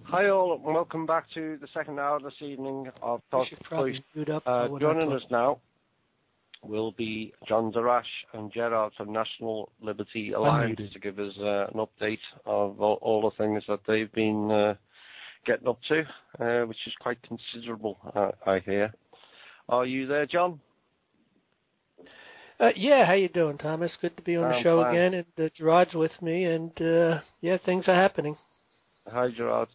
Hi all, and welcome back to the second hour this evening of Talk Voice. Joining us now will be John Darash and Gerard from National Liberty Alliance to give us an update of all the things that they've been getting up to, which is quite considerable, I hear. Are you there, John? Yeah, how you doing, Thomas? Good to be on the show again, and Gerard's with me, and yeah, things are happening. Hi, Gerard.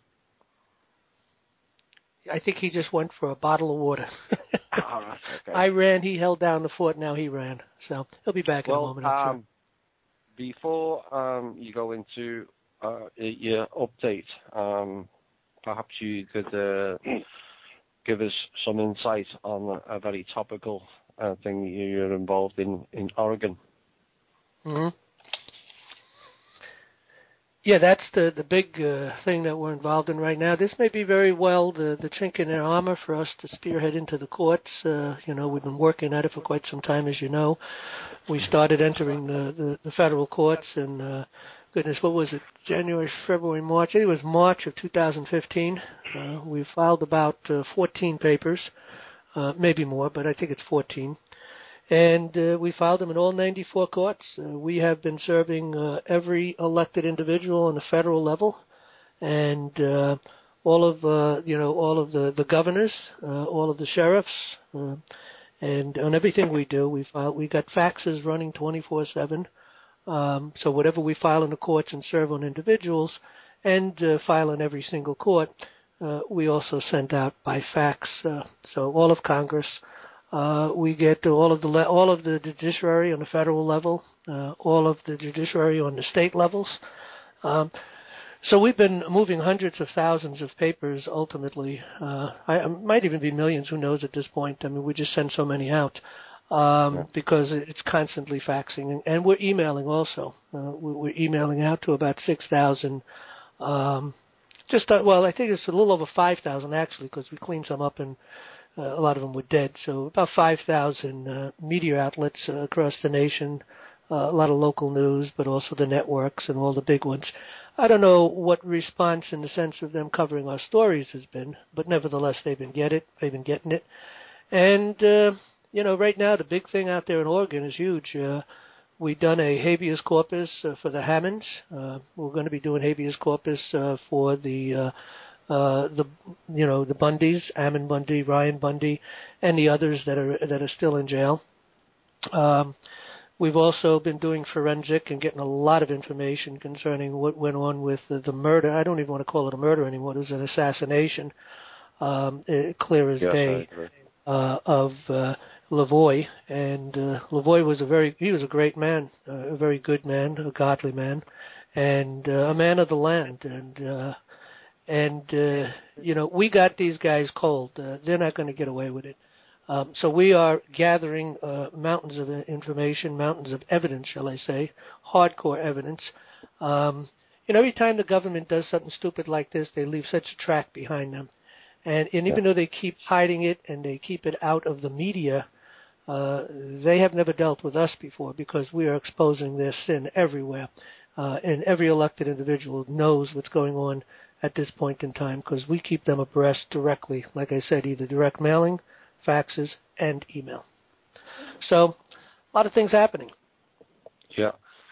I think he just went for a bottle of water. All right, okay. I ran, he held down the fort, now he ran. So he'll be back in a moment, I'm sure. Before you go into your update, perhaps you could give us some insight on a very topical thing you're involved in Oregon. Mm-hmm. Yeah, that's the big thing that we're involved in right now. This may be very well the chink in their armor for us to spearhead into the courts. We've been working at it for quite some time, as you know. We started entering the federal courts in, goodness, what was it, January, February, March? I think it was March of 2015. We filed about 14 papers, maybe more, but I think it's 14. And we filed them in all 94 courts. We have been serving every elected individual on the federal level, and all of the governors, all of the sheriffs, and on everything we do, we got faxes running 24/7. So whatever we file in the courts and serve on individuals, and file in every single court, we also send out by fax. So all of Congress. We get all of the judiciary on the federal level, all of the judiciary on the state levels. So we've been moving hundreds of thousands of papers ultimately. I might even be millions, who knows at this point. I mean, we just send so many out because it's constantly faxing. And we're emailing also. We're emailing out to about 6,000. I think it's a little over 5,000 actually, because we cleaned some up and a lot of them were dead. So about 5,000 media outlets across the nation, a lot of local news, but also the networks and all the big ones. I don't know what response in the sense of them covering our stories has been, but nevertheless, they've been getting it. And, right now, the big thing out there in Oregon is huge. We've done a habeas corpus for the Hammonds. We're going to be doing habeas corpus for the Bundys, Ammon Bundy, Ryan Bundy, and the others that are still in jail. We've also been doing forensic and getting a lot of information concerning what went on with the murder. I don't even want to call it a murder anymore. It was an assassination, clear as day, of Lavoie. And Lavoie was he was a great man, a very good man, a godly man, and a man of the land. And we got these guys cold. They're not going to get away with it. So we are gathering mountains of information, mountains of evidence, shall I say, hardcore evidence. Every time the government does something stupid like this, they leave such a track behind them. And even though they keep hiding it and they keep it out of the media, they have never dealt with us before because we are exposing their sin everywhere. And every elected individual knows what's going on at this point in time because we keep them abreast directly, like I said, either direct mailing, faxes, and email. So, a lot of things happening. Yeah.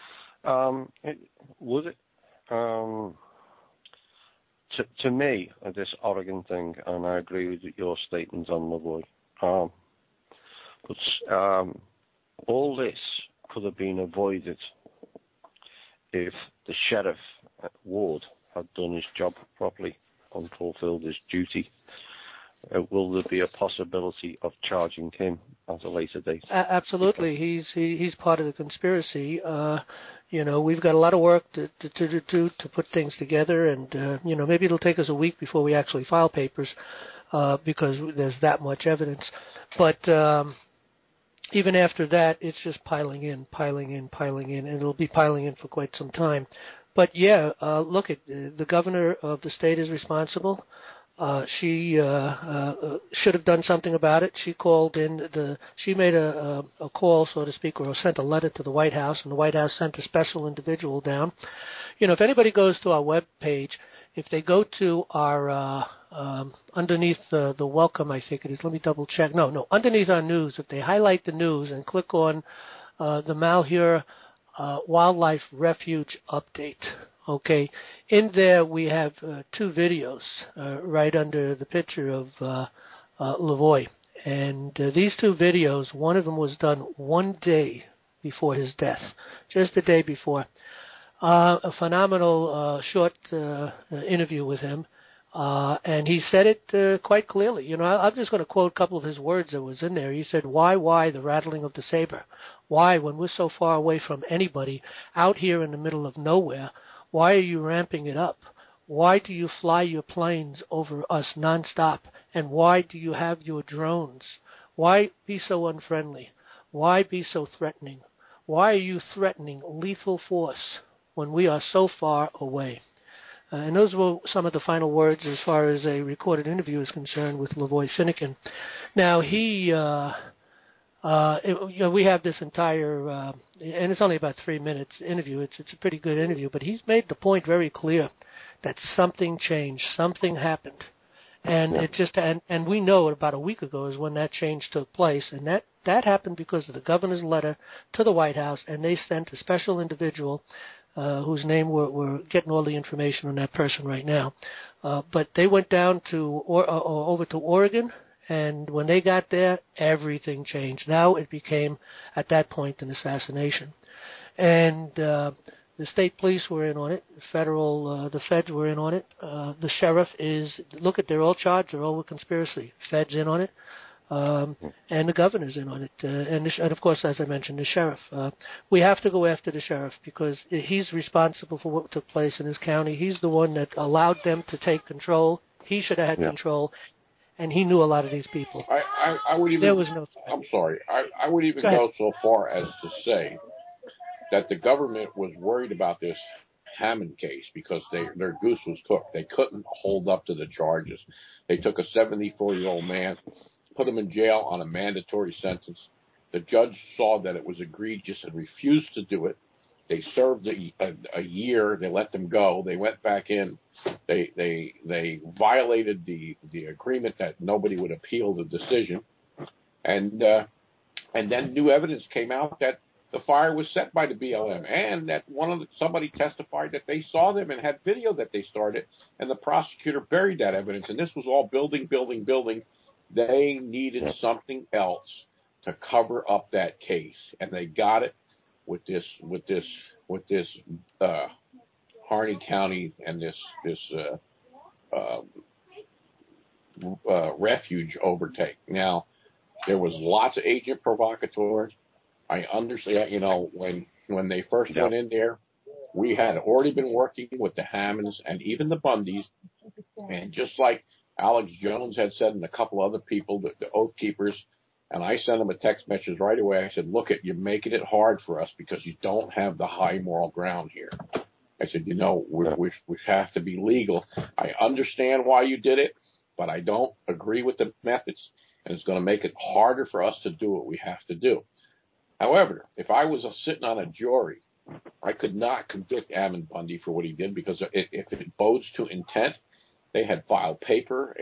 To me, this Oregon thing, and I agree with your statements on Lavoie, but all this could have been avoided if the sheriff at Ward had done his job properly and fulfilled his duty. Will there be a possibility of charging him at a later date? Absolutely. He's part of the conspiracy. We've got a lot of work to put things together, and maybe it'll take us a week before we actually file papers because there's that much evidence. But even after that, it's just piling in, and it'll be piling in for quite some time. But look, the governor of the state is responsible. She should have done something about it. She called in she made a call, so to speak, or sent a letter to the White House, and the White House sent a special individual down. If anybody goes to our web page, if they go to our underneath the welcome, I think it is. Let me double check. No, underneath our news, if they highlight the news and click on the Malheur Wildlife Refuge update. Okay, in there we have 2 videos right under the picture of Lavoie. And these 2 videos, one of them was done one day before his death, just the day before. A phenomenal short interview with him, and he said it quite clearly. You know, I'm just going to quote a couple of his words that was in there. He said, why the rattling of the saber? Why, when we're so far away from anybody, out here in the middle of nowhere, why are you ramping it up? Why do you fly your planes over us nonstop? And why do you have your drones? Why be so unfriendly? Why be so threatening? Why are you threatening lethal force when we are so far away? And those were some of the final words as far as a recorded interview is concerned with Lavoie Finicum. Now, we have this entire, and it's only about 3 minutes interview. It's a pretty good interview, but he's made the point very clear that something changed, something happened, and it just and we know about a week ago is when that change took place, and that happened because of the governor's letter to the White House, and they sent a special individual whose name we're getting all the information on that person right now, but they went down to over to Oregon. And when they got there, everything changed. Now it became, at that point, an assassination. And the state police were in on it. The feds were in on it. The sheriff they're all charged. They're all with conspiracy. Feds in on it. And the governor's in on it. And of course, as I mentioned, the sheriff. We have to go after the sheriff because he's responsible for what took place in his county. He's the one that allowed them to take control. He should have had control. And he knew a lot of these people. I would even. There was no. I'm sorry. I would even go so far as to say that the government was worried about this Hammond case because their goose was cooked. They couldn't hold up to the charges. They took a 74-year-old man, put him in jail on a mandatory sentence. The judge saw that it was egregious and refused to do it. They served a year. They let them go. They went back in. They violated the agreement that nobody would appeal the decision, and then new evidence came out that the fire was set by the BLM, and that somebody testified that they saw them and had video that they started, and the prosecutor buried that evidence. And this was all building. They needed something else to cover up that case, and they got it with this Harney County and this refuge overtake. Now, there was lots of agent provocateurs. I understand, when they first went in there, we had already been working with the Hammonds and even the Bundys, and just like Alex Jones had said and a couple other people, the Oath Keepers, and I sent them a text message right away. I said, look, you're making it hard for us because you don't have the high moral ground here. I said, we have to be legal. I understand why you did it, but I don't agree with the methods, and it's going to make it harder for us to do what we have to do. However, if I was sitting on a jury, I could not convict Ammon Bundy for what he did because if it bodes to intent, they had filed paper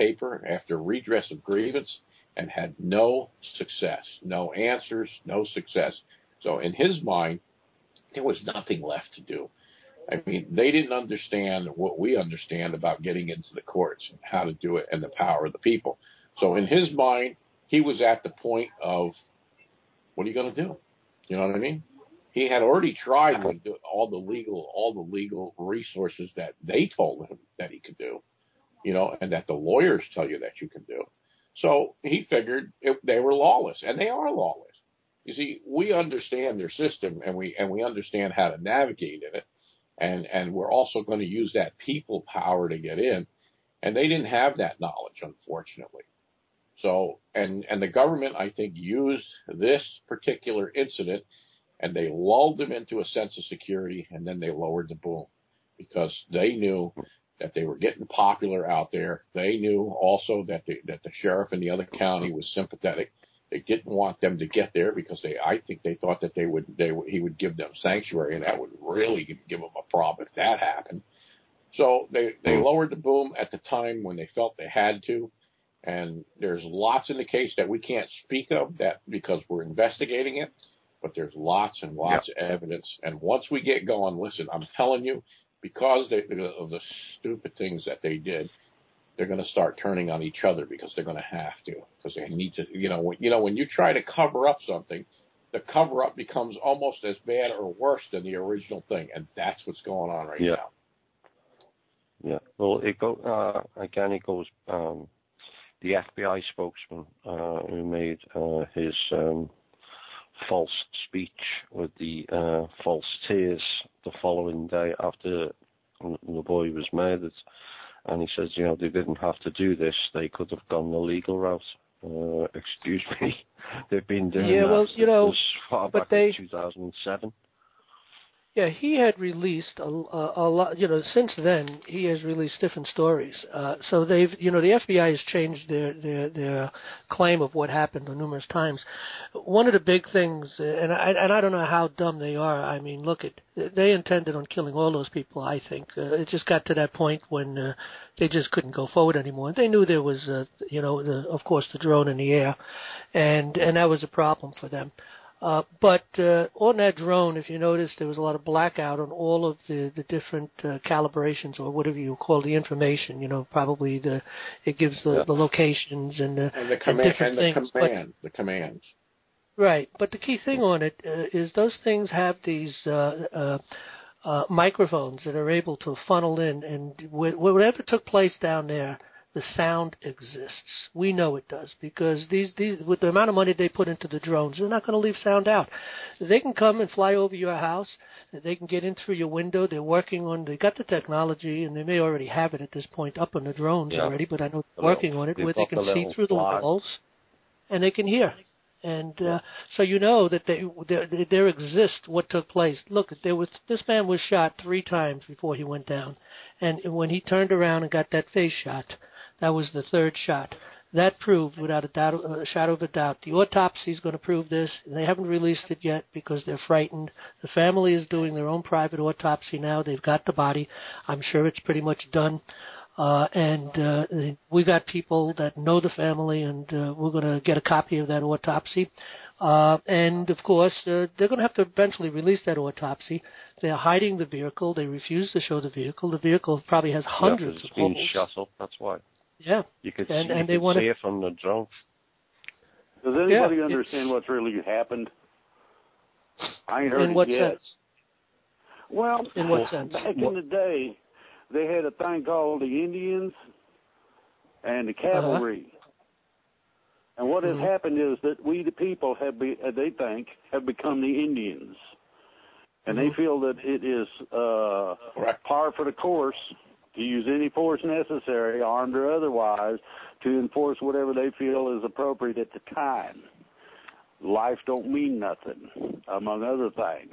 after redress of grievance and had no success, no answers, no success. So in his mind, there was nothing left to do. I mean, they didn't understand what we understand about getting into the courts and how to do it and the power of the people. So in his mind, he was at the point of, what are you going to do? You know what I mean? He had already tried with all the legal resources that they told him that he could do, and that the lawyers tell you that you can do. So he figured they were lawless, and they are lawless. You see, we understand their system, and we understand how to navigate in it. And we're also going to use that people power to get in. And they didn't have that knowledge, unfortunately. So, and the government, I think, used this particular incident, and they lulled them into a sense of security, and then they lowered the boom because they knew that they were getting popular out there. They knew also that the sheriff in the other county was sympathetic. They didn't want them to get there because I think they thought that he would give them sanctuary, and that would really give them a problem if that happened. So they lowered the boom at the time when they felt they had to. And there's lots in the case that we can't speak of that because we're investigating it. But there's lots and lots of evidence. And once we get going, listen, I'm telling you, because of the stupid things that they did, they're going to start turning on each other because they're going to have to. Because they need to, when you try to cover up something, the cover-up becomes almost as bad or worse than the original thing. And that's what's going on right now. Yeah. Well, it goes, the FBI spokesman who made his false speech with the false tears the following day after the boy was murdered. And he says, they didn't have to do this. They could have gone the legal route. Excuse me. They've been doing that as far back as 2007. Yeah, he had released a lot. Since then he has released different stories. So they've, the FBI has changed their claim of what happened numerous times. One of the big things, and I don't know how dumb they are. I mean, they intended on killing all those people. I think it just got to that point when they just couldn't go forward anymore. They knew there was, of course, the drone in the air, and that was a problem for them. But on that drone, if you notice, there was a lot of blackout on all of the different calibrations, or whatever you call the information. Probably it gives the locations and the commands. Right, but the key thing on it is those things have these microphones that are able to funnel in, and whatever took place down there, the sound exists. We know it does, because these with the amount of money they put into the drones, they're not going to leave sound out. They can come and fly over your house. They can get in through your window. They got the technology, and they may already have it at this point up on the drones already, but I know they're working on it, where they can see through the walls, and they can hear. And so that there exists what took place. Look, this man was shot 3 times before he went down, and when he turned around and got that face shot, that was the 3rd shot. That proved, without a shadow of a doubt, the autopsy is going to prove this. They haven't released it yet because they're frightened. The family is doing their own private autopsy now. They've got the body. I'm sure it's pretty much done. And we got people that know the family, and we're going to get a copy of that autopsy. And, of course, they're going to have to eventually release that autopsy. They're hiding the vehicle. They refuse to show the vehicle. The vehicle probably has hundreds of holes. It's been shut up, that's why. Yeah. You could see it from the drone. Does anybody understand what's really happened? I ain't heard it yet. In what sense? Well, in what sense? Back in the day, they had a thing called the Indians and the cavalry. And what has happened is that we, the people, have become the Indians. And they feel that it is par for the course to use any force necessary, armed or otherwise, to enforce whatever they feel is appropriate at the time. Life don't mean nothing, among other things.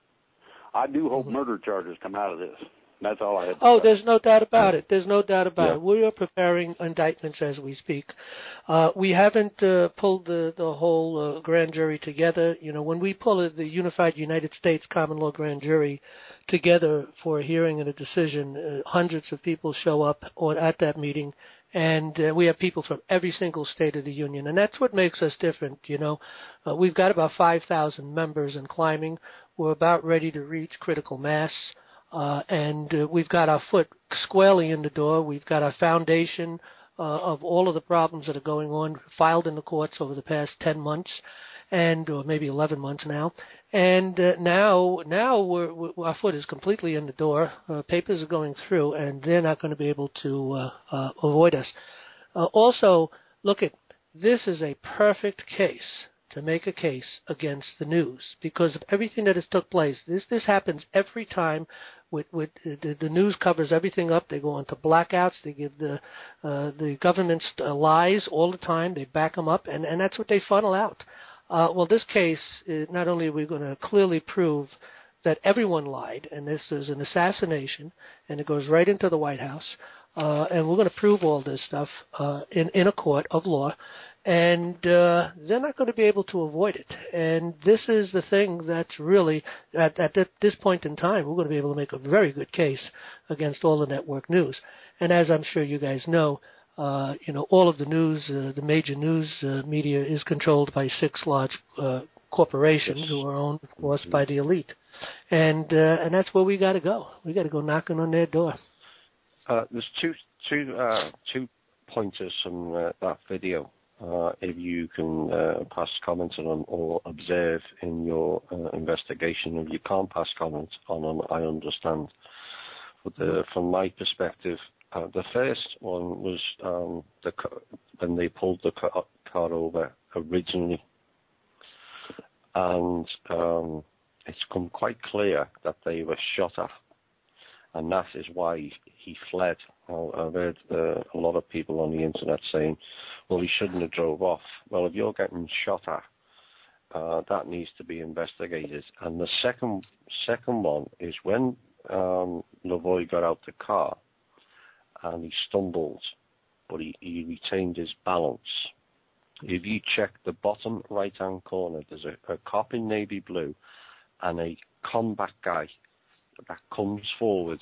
I do hope murder charges come out of this. That's all I had to say. There's no doubt about it. There's no doubt about it. We are preparing indictments as we speak. We haven't pulled the whole grand jury together. When we pull the Unified United States Common Law Grand Jury together for a hearing and a decision, hundreds of people show up at that meeting, and we have people from every single state of the union. And that's what makes us different, We've got about 5,000 members and climbing. We're about ready to reach critical mass. And we've got our foot squarely in the door. We've got our foundation of all of the problems that are going on filed in the courts over the past 10 months, or maybe 11 months now. And now our foot is completely in the door. Papers are going through, and they're not going to be able to avoid us. Also, this is a perfect case to make a case against the news because of everything that has took place. This happens every time. The news covers everything up. They go into blackouts. They give the government lies all the time. They back them up, and that's what they funnel out. Well, this case, not only are we going to clearly prove that everyone lied, and this is an assassination, and it goes right into the White House, and we're going to prove all this stuff in a court of law. and they're not going to be able to avoid it. And this is the thing that's really, at this point in time, we're going to be able to make a very good case against all the network news. And as I'm sure you guys know, all of the news, the major news media is controlled by 6 large corporations who are owned, of course, by the elite. And that's where we got to go. We got to go knocking on their door. There's two pointers from that video. If you can pass comments on them or observe in your investigation. If you can't pass comments on them, I understand. But from my perspective, the first one was when they pulled the car over originally. And it's come quite clear that they were shot at. And that is why he fled. I've heard a lot of people on the internet saying, well, he shouldn't have drove off. Well, if you're getting shot at, that needs to be investigated. And the second one is when Lavoie got out the car and he stumbled, but he retained his balance. If you check the bottom right-hand corner, there's a cop in navy blue and a combat guy that comes forward,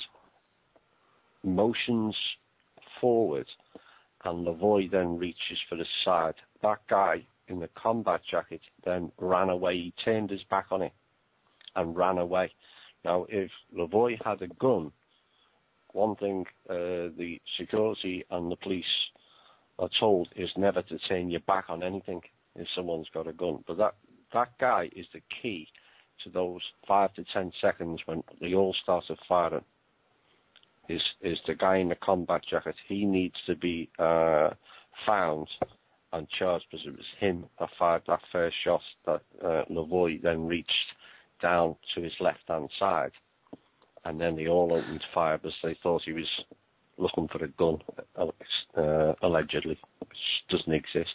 motions forward, and Lavoie then reaches for the side. That guy in the combat jacket then ran away. He turned his back on it and ran away. Now, if Lavoie had a gun, one thing the security and the police are told is never to turn your back on anything if someone's got a gun. But that guy is the key to those 5 to 10 seconds when they all started firing. Is the guy in the combat jacket. He needs to be found and charged because it was him that fired that first shot that Lavoie then reached down to his left-hand side. And then they all opened fire because they thought he was looking for a gun, allegedly, which doesn't exist.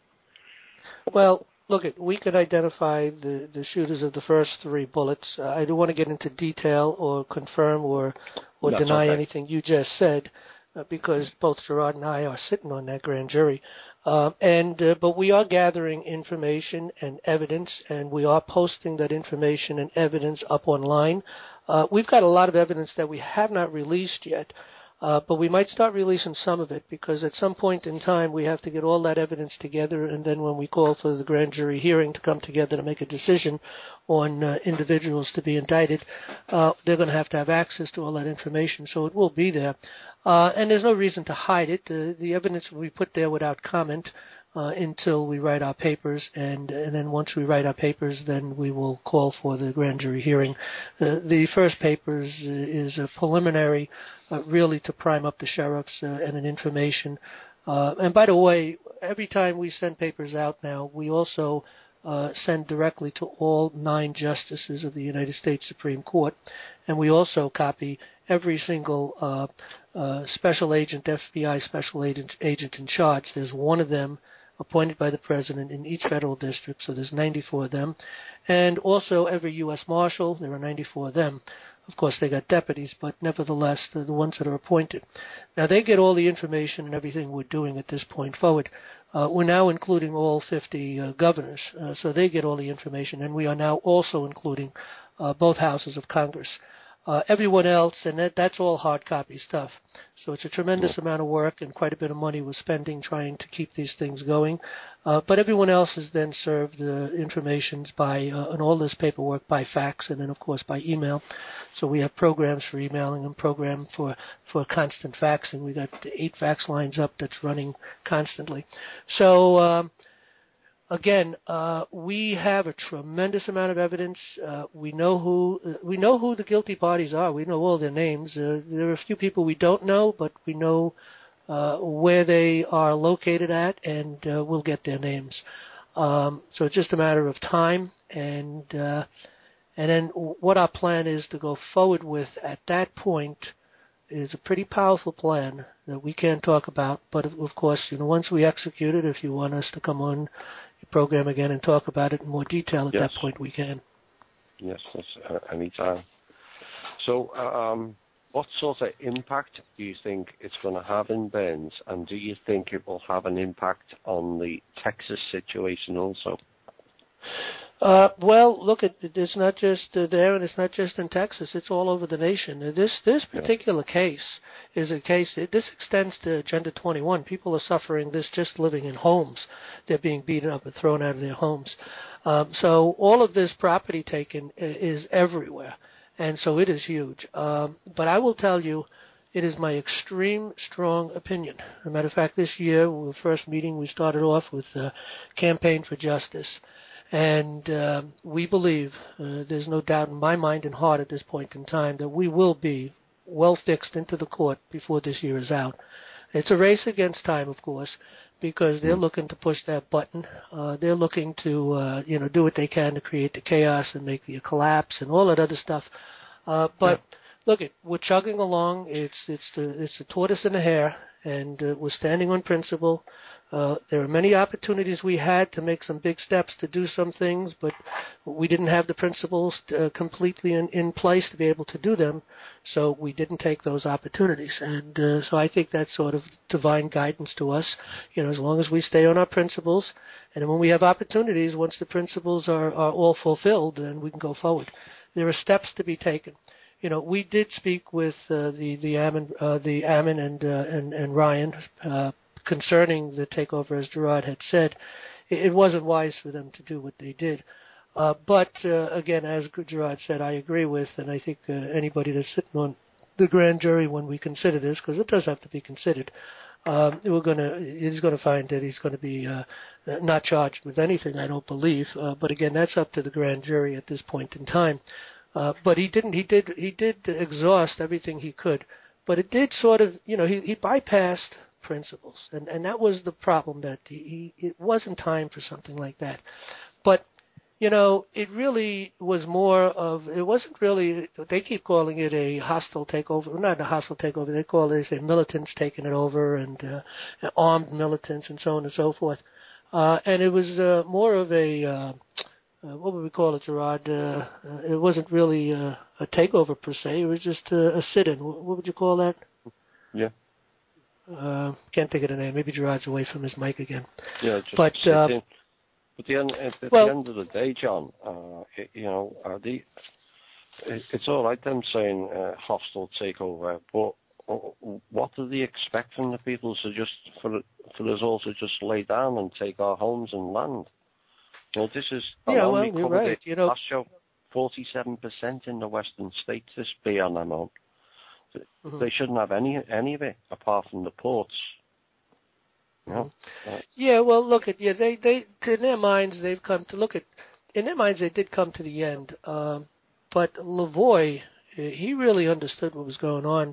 Well, look, we could identify the shooters of the first 3 bullets. I don't want to get into detail or confirm or deny anything you just said, because both Gerard and I are sitting on that grand jury. But we are gathering information and evidence, and we are posting that information and evidence up online. We've got a lot of evidence that we have not released yet. But we might start releasing some of it, because at some point in time we have to get all that evidence together, and then when we call for the grand jury hearing to come together to make a decision on individuals to be indicted, they're going to have access to all that information, so it will be there. And there's no reason to hide it. The evidence will be put there without comment until we write our papers, and then once we write our papers, then we will call for the grand jury hearing. The first papers is a preliminary, really to prime up the sheriffs and an information. And by the way, every time we send papers out now, we also send directly to all 9 justices of the United States Supreme Court, and we also copy every single special agent, FBI special agent in charge. There's one of them appointed by the president in each federal district, so there's 94 of them. And also every U.S. Marshal, there are 94 of them. Of course, they got deputies, but nevertheless, they're the ones that are appointed. Now, they get all the information and everything we're doing at this point forward. We're now including all 50 governors, so they get all the information, and we are now also including both houses of Congress. Everyone else, and that's all hard copy stuff. So it's a tremendous amount of work, and quite a bit of money we're spending trying to keep these things going. But everyone else is then served information and all this paperwork by fax, and then of course by email. So we have programs for emailing and program for constant faxing. We got 8 fax lines up that's running constantly. So again, we have a tremendous amount of evidence. We know who the guilty parties are. We know all their names. There are a few people we don't know, but we know where they are located at, and we'll get their names. So it's just a matter of time, and then what our plan is to go forward with at that point is a pretty powerful plan that we can't talk about. But of course, once we execute it, if you want us to come on your program again and talk about it in more detail, at that point we can. Yes, anytime. So what sort of impact do you think it's going to have in Burns, and do you think it will have an impact on the Texas situation also? Well, look, it's not just there, and it's not just in Texas. It's all over the nation. This particular case is a case. This extends to Agenda 21. People are suffering this just living in homes. They're being beaten up and thrown out of their homes. So all of this property taken is everywhere, and so it is huge. But I will tell you, it is my extreme strong opinion. As a matter of fact, this year, the first meeting, we started off with Campaign for Justice. And we believe, there's no doubt in my mind and heart at this point in time, that we will be well fixed into the court before this year is out. It's a race against time, of course, because they're looking to push that button. They're looking to, do what they can to create the chaos and make the collapse and all that other stuff. But look, we're chugging along. It's the tortoise and the hare, and we're standing on principle. There are many opportunities we had to make some big steps to do some things, but we didn't have the principles completely in place to be able to do them, so we didn't take those opportunities. And so I think that's sort of divine guidance to us, as long as we stay on our principles, and when we have opportunities, once the principles are all fulfilled, then we can go forward. There are steps to be taken. We did speak with the Ammon and Ryan concerning the takeover, as Gerard had said. It wasn't wise for them to do what they did. But again, as Gerard said, I agree with, and I think anybody that's sitting on the grand jury when we consider this, because it does have to be considered, he's going to find that he's going to be not charged with anything, I don't believe. But again, that's up to the grand jury at this point in time. But he did exhaust everything he could. But it did sort of, he bypassed principles, and that was the problem, that it wasn't time for something like that. But it really was more of, it wasn't really, they keep calling it a hostile takeover. Not a hostile takeover, they call it, they say, militants taking it over, and armed militants and so on and so forth. And it was more of a what would we call it, Gerard? It wasn't really a takeover per se. It was just a sit-in. What would you call that? Yeah. Can't think of the name. Maybe Gerard's away from his mic again. Yeah, just but at the end of the day, John, it's all right them saying hostile takeover, but what do they expect from the people to just for us all to just lay down and take our homes and land? This is you're right. Last show, 47% in the western states this BLM amount. Mm-hmm. They shouldn't have any of it apart from the ports. Yeah, well, look at they in their minds they've come to look at. In their minds, they did come to the end. But Lavoie, he really understood what was going on,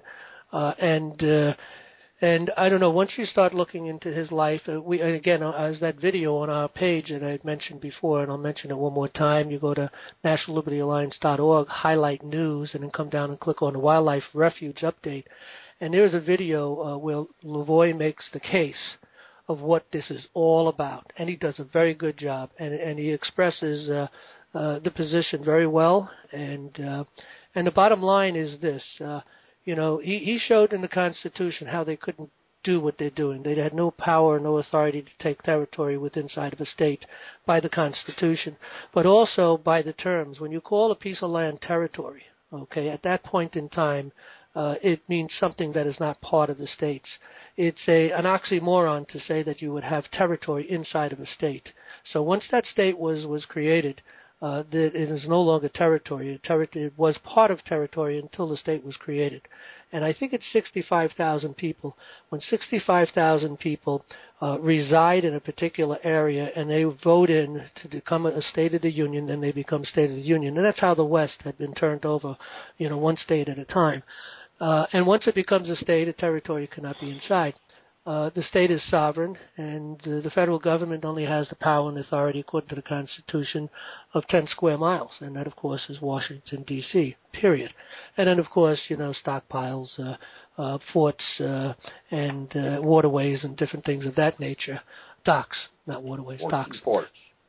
and I don't know. Once you start looking into his life, as that video on our page that I had mentioned before, and I'll mention it one more time. You go to nationallibertyalliance.org, highlight news, and then come down and click on the Wildlife Refuge update. And there's a video where Lavoie makes the case of what this is all about, and he does a very good job, and he expresses the position very well. And the bottom line is this. He showed in the Constitution how they couldn't do what they're doing. They had no power, no authority to take territory within inside of a state by the Constitution, but also by the terms. When you call a piece of land territory, at that point in time, it means something that is not part of the states. It's an oxymoron to say that you would have territory inside of a state. So once that state was created, that it is no longer territory. It was part of territory until the state was created. And I think it's 65,000 people. When 65,000 people reside in a particular area and they vote in to become a state of the union, then they become state of the union. And that's how the West had been turned over, one state at a time. And once it becomes a state, a territory cannot be inside. The state is sovereign, and the federal government only has the power and authority, according to the Constitution, of 10 square miles, and that, of course, is Washington, D.C., period. And then, of course, stockpiles, forts, and waterways and different things of that nature. Docks, not waterways, docks. Ports.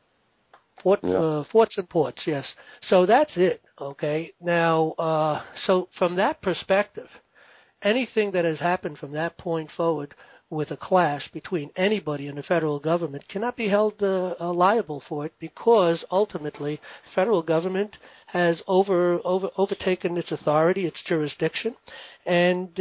Forts and ports, yes. So that's it, okay? Now, so from that perspective, anything that has happened from that point forward with a clash between anybody and the federal government cannot be held liable for it, because ultimately the federal government has overtaken its authority, its jurisdiction, and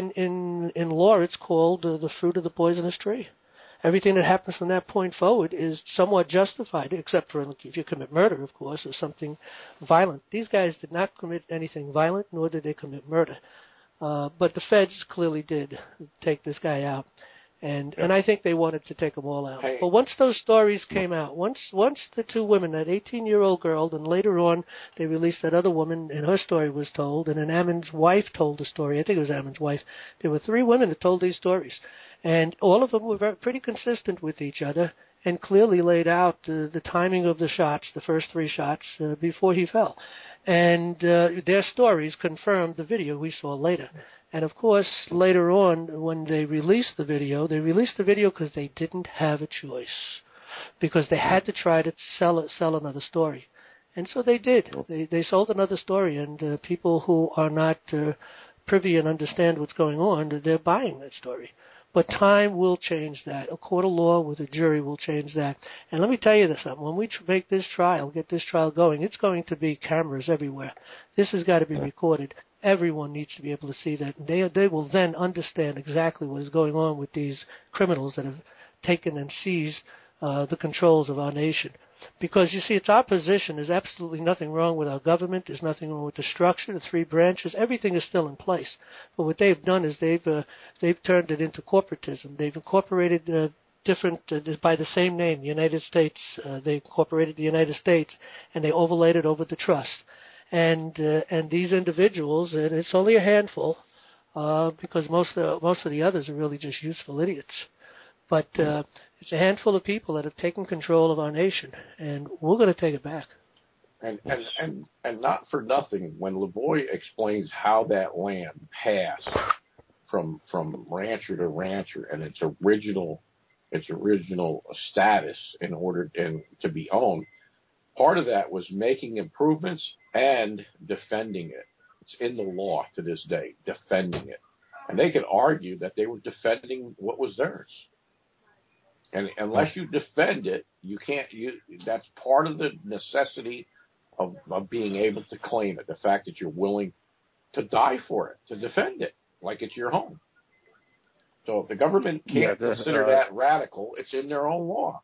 in law it's called the fruit of the poisonous tree. Everything that happens from that point forward is somewhat justified, except for if you commit murder, of course, or something violent. These guys did not commit anything violent, nor did they commit murder. But the feds clearly did take this guy out. And I think they wanted to take them all out. Hey. But once those stories came out, once the two women, that 18-year-old girl, and later on they released that other woman, and her story was told, and then Ammon's wife told the story. I think it was Ammon's wife. There were three women that told these stories. And all of them were pretty consistent with each other and clearly laid out the timing of the shots, the first three shots, before he fell. And their stories confirmed the video we saw later. And, of course, later on, when they released the video because they didn't have a choice, because they had to try to sell another story. And so they did. They sold another story, and people who are not privy and understand what's going on, they're buying that story. But time will change that. A court of law with a jury will change that. And let me tell you something. When we make this trial, get this trial going, it's going to be cameras everywhere. This has got to be recorded. Everyone needs to be able to see that. They will then understand exactly what is going on with these criminals that have taken and seized the controls of our nation. Because, you see, it's our position. There's absolutely nothing wrong with our government. There's nothing wrong with the structure, the three branches. Everything is still in place. But what they've done is they've turned it into corporatism. They've incorporated different, by the same name, the United States. They incorporated the United States, and they overlaid it over the trust. And these individuals, and it's only a handful, because most of the others are really just useful idiots. But it's a handful of people that have taken control of our nation, and we're going to take it back. And not for nothing, when Lavoie explains how that land passed from rancher to rancher and its original status in order to be owned, part of that was making improvements and defending it. It's in the law to this day, defending it. And they could argue that they were defending what was theirs. And unless you defend it, you can't. That's part of the necessity of being able to claim it. The fact that you're willing to die for it, to defend it, like it's your home. So if the government can't consider that radical, it's in their own law.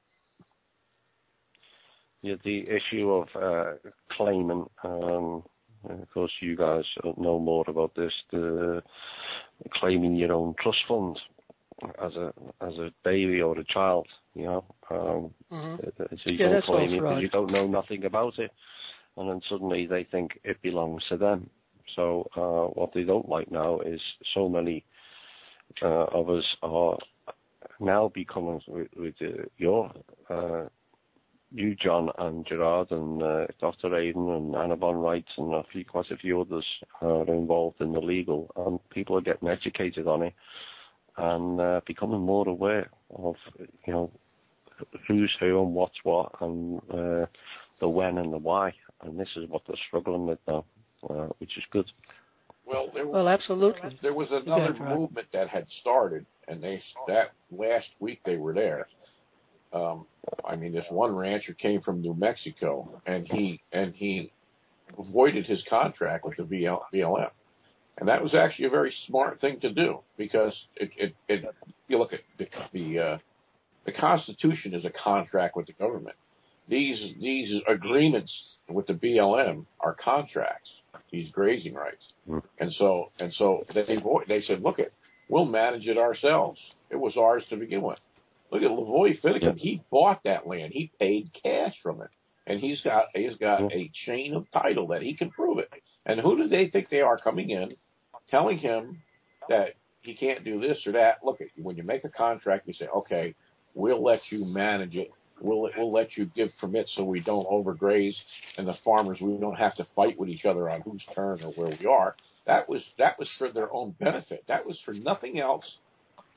Yeah, the issue of claiming, of course, you guys know more about this. The claiming your own trust fund as a baby or a child, you know. So you don't claim it because you don't know nothing about it, and then suddenly they think it belongs to them. So what they don't like now is so many of us are now becoming with you, John, and Gerard, and Dr. Aiden, and Anna Von Wright, and quite a few others are involved in the legal, and people are getting educated on it and becoming more aware of, you know, who's who and what's what, and the when and the why. And this is what they're struggling with now, which is good. Well, absolutely. There was another movement that had started, and that last week they were there. I mean, this one rancher came from New Mexico, and he avoided his contract with the BLM, and that was actually a very smart thing to do, because you look at the Constitution is a contract with the government. These agreements with the BLM are contracts, these grazing rights, and so they said, look, we'll manage it ourselves. It was ours to begin with. Look at Lavoie Finicum. He bought that land. He paid cash from it, and he's got a chain of title that he can prove it. And who do they think they are coming in, telling him that he can't do this or that? Look, when you make a contract, you say, okay, we'll let you manage it. We'll let you give permits so we don't overgraze, and the farmers, we don't have to fight with each other on whose turn or where we are. That was for their own benefit. That was for nothing else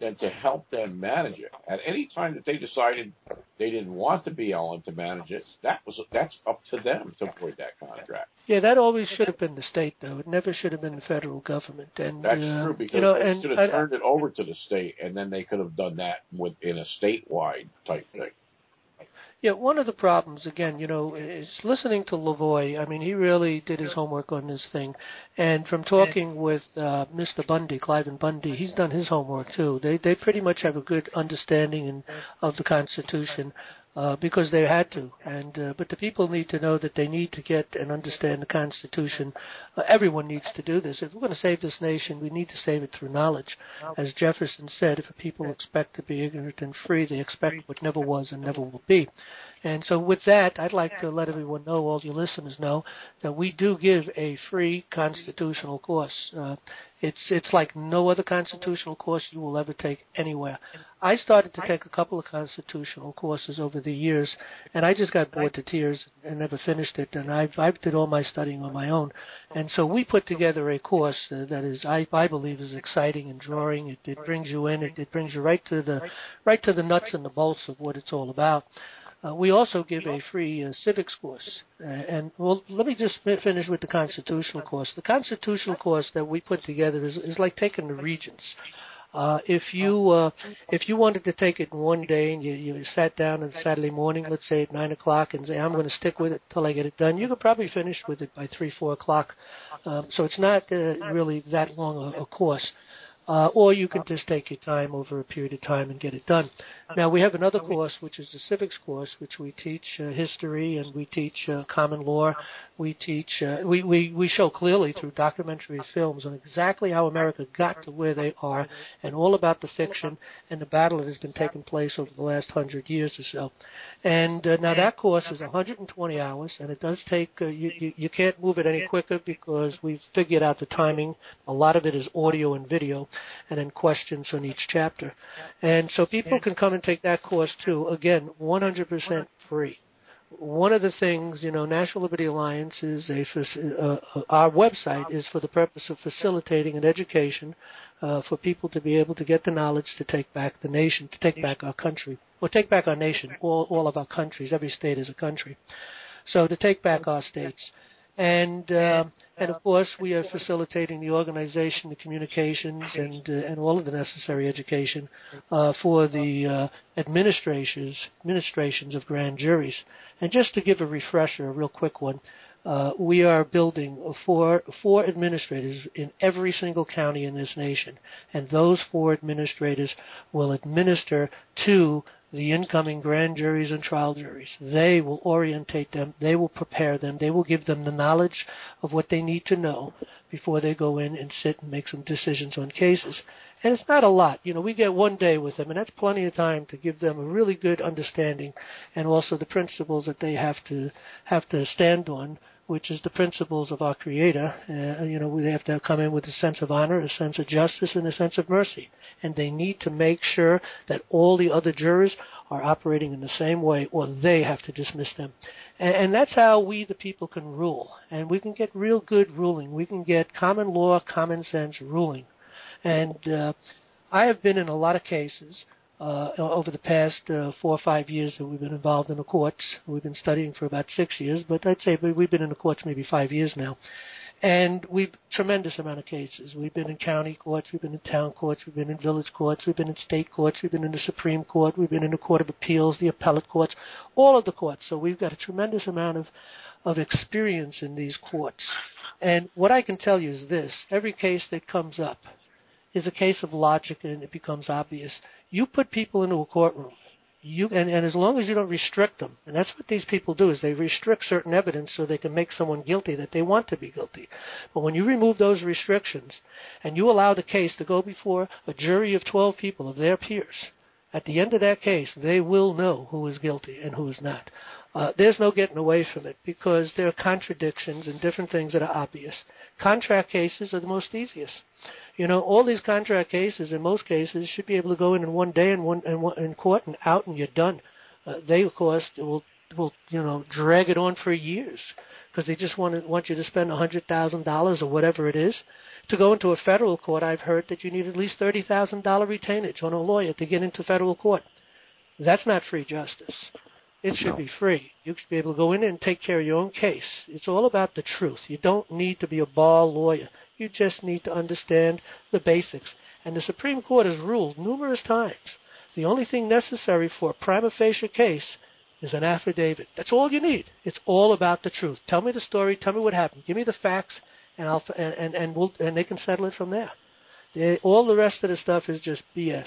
than to help them manage it. At any time that they decided they didn't want to be able to manage it, that's up to them to void that contract. Yeah, that always should have been the state, though. It never should have been the federal government. And that's true, because they should have turned it over to the state, and then they could have done that in a statewide type thing. Yeah, one of the problems, again, is listening to Lavoie. I mean, he really did his homework on this thing. And from talking with Mr. Bundy, Cliven Bundy, he's done his homework, too. They pretty much have a good understanding of the Constitution because they had to. But the people need to know that they need to get and understand the Constitution. Everyone needs to do this. If we're going to save this nation, we need to save it through knowledge. As Jefferson said, if a people expect to be ignorant and free, they expect what never was and never will be. And so with that, I'd like to let everyone know, all your listeners know, that we do give a free constitutional course. It's like no other constitutional course you will ever take anywhere. I started to take a couple of constitutional courses over the years, and I just got bored to tears and never finished it. And I did all my studying on my own. And so we put together a course that is, I believe, is exciting and drawing. It brings you in. It brings you right to the nuts and the bolts of what it's all about. We also give a free civics course. Let me just finish with the constitutional course. The constitutional course that we put together is like taking the Regents. If you wanted to take it in one day and you sat down on Saturday morning, let's say at 9 o'clock, and say, I'm going to stick with it till I get it done, you could probably finish with it by 3, 4 o'clock. So it's not really that long a course. Or you can just take your time over a period of time and get it done. Now, we have another course, which is the civics course, which we teach history and we teach common law. We teach, we show clearly through documentary films on exactly how America got to where they are and all about the fiction and the battle that has been taking place over the last 100 years or so. And now that course is 120 hours, and it does take, you can't move it any quicker because we've figured out the timing. A lot of it is audio and video, and then questions on each chapter. And so people can come and take that course too. Again, 100% free. One of the things, National Liberty Alliance is our website is for the purpose of facilitating an education for people to be able to get the knowledge to take back the nation, to take back our country, or take back our nation, all of our countries. Every state is a country. So to take back our states. And of course, we are facilitating the organization, the communications, and all of the necessary education for the administrations of grand juries. And just to give a refresher, a real quick one, we are building four administrators in every single county in this nation, and those 4 administrators will administer to the incoming grand juries and trial juries. They will orientate them. They will prepare them. They will give them the knowledge of what they need to know before they go in and sit and make some decisions on cases. And it's not a lot. We get 1 day with them, and that's plenty of time to give them a really good understanding and also the principles that they have to stand on, which is the principles of our Creator. We have to come in with a sense of honor, a sense of justice, and a sense of mercy. And they need to make sure that all the other jurors are operating in the same way, or they have to dismiss them. And that's how we, the people, can rule. And we can get real good ruling. We can get common law, common sense ruling. And I have been in a lot of cases over the past 4 or 5 years that we've been involved in the courts. We've been studying for about 6 years, but I'd say we've been in the courts maybe 5 years now. And we've tremendous amount of cases. We've been in county courts, we've been in town courts, we've been in village courts, we've been in state courts, we've been in the Supreme Court, we've been in the Court of Appeals, the appellate courts, all of the courts. So we've got a tremendous amount of experience in these courts. And what I can tell you is this: every case that comes up is a case of logic, and it becomes obvious. You put people into a courtroom, and as long as you don't restrict them, and that's what these people do, is they restrict certain evidence so they can make someone guilty that they want to be guilty. But when you remove those restrictions and you allow the case to go before a jury of 12 people, of their peers, at the end of that case, they will know who is guilty and who is not. There's no getting away from it because there are contradictions and different things that are obvious. Contract cases are the most easiest. All these contract cases, in most cases, should be able to go in one day in court and out, and you're done. They, of course, will drag it on for years because they just want you to spend $100,000 or whatever it is. To go into a federal court, I've heard that you need at least $30,000 retainage on a lawyer to get into federal court. That's not free justice. It should be free. You should be able to go in and take care of your own case. It's all about the truth. You don't need to be a bar lawyer. You just need to understand the basics. And the Supreme Court has ruled numerous times the only thing necessary for a prima facie case is an affidavit. That's all you need. It's all about the truth. Tell me the story. Tell me what happened. Give me the facts, and they can settle it from there. All the rest of the stuff is just BS.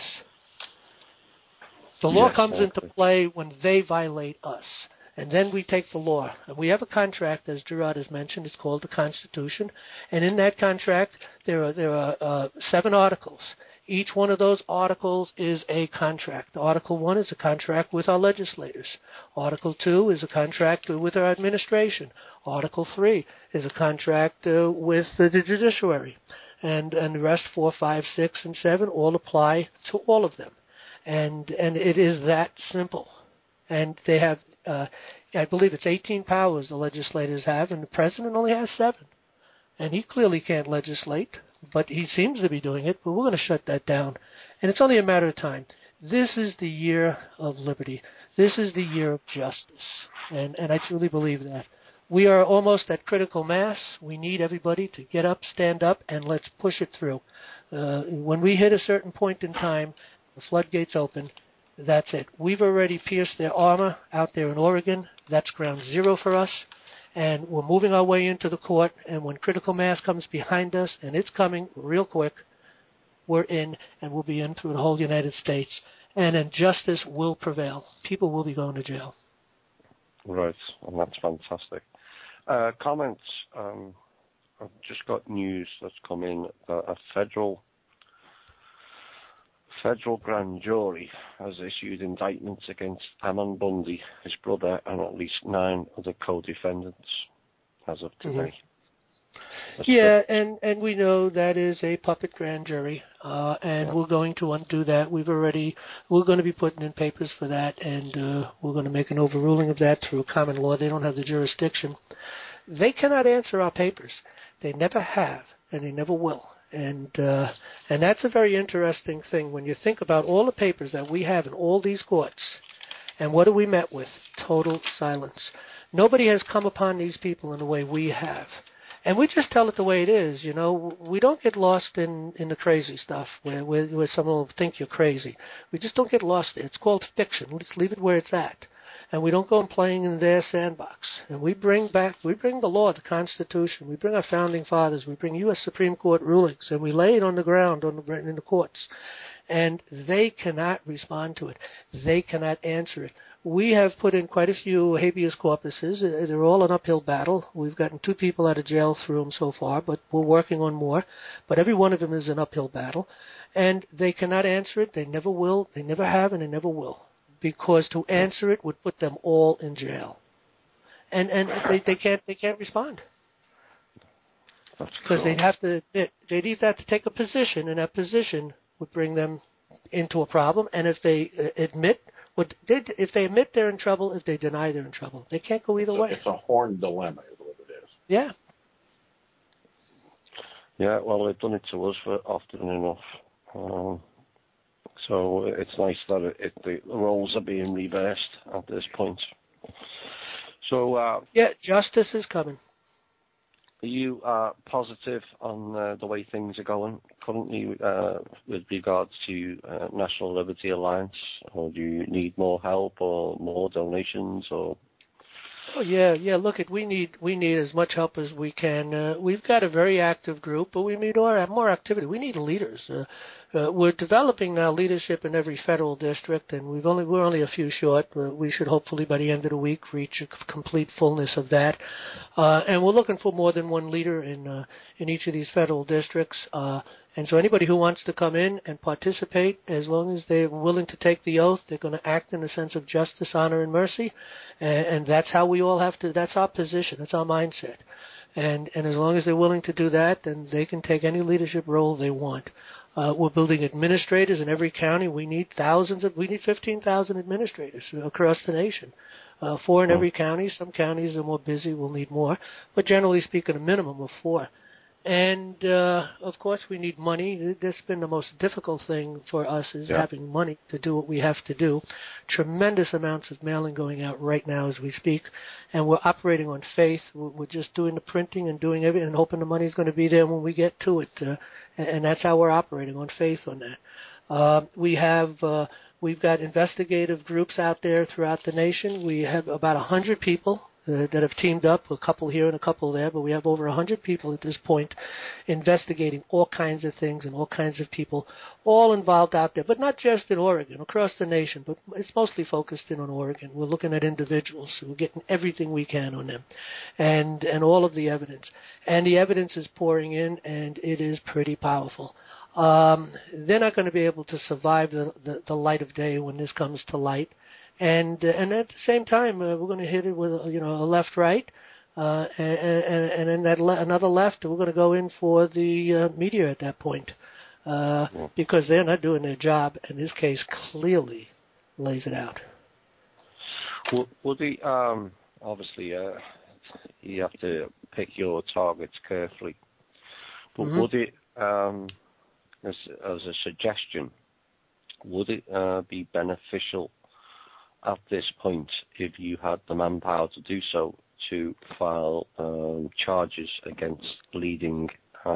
The law comes into play when they violate us, and then we take the law. And we have a contract, as Gerard has mentioned. It's called the Constitution, and in that contract there are 7 articles. Each one of those articles is a contract. Article 1 is a contract with our legislators. Article 2 is a contract with our administration. Article 3 is a contract with the judiciary. And the rest, 4, 5, 6, and 7, all apply to all of them. And it is that simple. And they have, I believe it's 18 powers the legislators have, and the president only has 7. And he clearly can't legislate, but he seems to be doing it, but we're going to shut that down. And it's only a matter of time. This is the year of liberty. This is the year of justice. And I truly believe that. We are almost at critical mass. We need everybody to get up, stand up, and let's push it through. When we hit a certain point in time, the floodgates open. That's it. We've already pierced their armor out there in Oregon. That's ground zero for us. And we're moving our way into the court. And when critical mass comes behind us, and it's coming real quick, we're in, and we'll be in through the whole United States. And then justice will prevail. People will be going to jail. Right, and that's fantastic. Comments. I've just got news that's come in that a federal grand jury has issued indictments against Ammon Bundy, his brother, and at least 9 other co-defendants as of today. Mm-hmm. And we know that is a puppet grand jury, and we're going to undo that. We're going to be putting in papers for that, and we're going to make an overruling of that through common law. They don't have the jurisdiction. They cannot answer our papers. They never have, and they never will. And that's a very interesting thing when you think about all the papers that we have in all these courts. And what are we met with? Total silence. Nobody has come upon these people in the way we have. And we just tell it the way it is, you know. We don't get lost in the crazy stuff where someone will think you're crazy. We just don't get lost there. It's called fiction. Let's leave it where it's at. And we don't go and playing in their sandbox. And we bring the law, the Constitution. We bring our founding fathers. We bring U.S. Supreme Court rulings, and we lay it on the ground in the courts. And they cannot respond to it. They cannot answer it. We have put in quite a few habeas corpuses. They're all an uphill battle. We've gotten 2 people out of jail through them so far, but we're working on more. But every one of them is an uphill battle. And they cannot answer it. They never will. They never have, and they never will. Because to answer it would put them all in jail, and they can't respond because they'd have to admit, they'd either have to take a position, and that position would bring them into a problem. And if they admit they're in trouble, if they deny they're in trouble, they can't go either way. It's a horn dilemma, is what it is. Yeah. Yeah. Well, they've done it to us for often enough. So it's nice that the roles are being reversed at this point. So justice is coming. Are you positive on the way things are going currently with regards to National Liberty Alliance, or do you need more help or more donations or? Oh yeah. Look, we need as much help as we can. We've got a very active group, but we need more activity. We need leaders. We're developing now leadership in every federal district, and we're only a few short. We should hopefully by the end of the week reach a complete fullness of that. And we're looking for more than one leader in each of these federal districts. And so anybody who wants to come in and participate, as long as they're willing to take the oath, they're going to act in a sense of justice, honor, and mercy. And that's how we all have to, that's our position, that's our mindset. And as long as they're willing to do that, then they can take any leadership role they want. We're building administrators in every county. We need 15,000 administrators across the nation. 4 in every county. Some counties are more busy, will need more. But generally speaking, a minimum of 4. And, of course, we need money. That's been the most difficult thing for us is having money to do what we have to do. Tremendous amounts of mailing going out right now as we speak. And we're operating on faith. We're just doing the printing and doing everything and hoping the money's going to be there when we get to it. And that's how we're operating, on faith on that. We've got investigative groups out there throughout the nation. We have about 100 people that have teamed up, a couple here and a couple there, but we have over 100 people at this point investigating all kinds of things and all kinds of people, all involved out there, but not just in Oregon, across the nation, but it's mostly focused in on Oregon. We're looking at individuals, so we're getting everything we can on them, and all of the evidence. And the evidence is pouring in, and it is pretty powerful. They're not going to be able to survive the light of day when this comes to light. And at the same time, we're going to hit it with a left-right, and then another left. We're going to go in for the media at that point because they're not doing their job, and this case clearly lays it out. Would the obviously you have to pick your targets carefully, but would it as a suggestion, would it be beneficial at this point, if you had the manpower to do so, to file charges against leading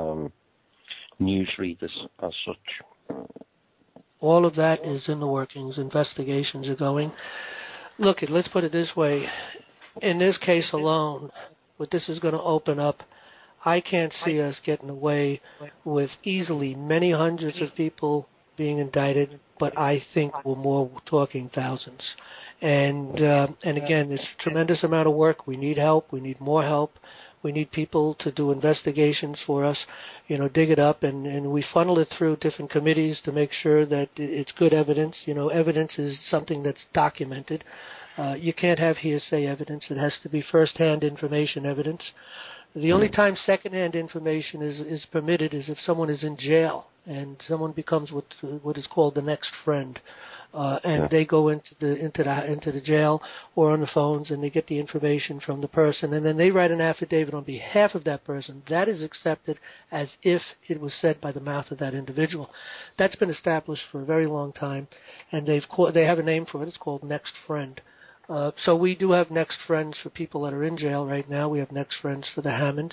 newsreaders as such? All of that is in the workings. Investigations are going. Look, let's put it this way. In this case alone, what this is going to open up, I can't see us getting away with easily many hundreds of people being indicted, but I think we're more talking thousands. And again, there's a tremendous amount of work. We need help. We need more help. We need people to do investigations for us, dig it up, and we funnel it through different committees to make sure that it's good evidence. Evidence is something that's documented. You can't have hearsay evidence. It has to be first-hand information evidence. The only time second-hand information is permitted is if someone is in jail and someone becomes what is called the next friend, and they go into the jail or on the phones and they get the information from the person, and then they write an affidavit on behalf of that person. That is accepted as if it was said by the mouth of that individual. That's been established for a very long time, and they have a name for it. It's called next friend. So we do have next friends for people that are in jail right now. We have next friends for the Hammond,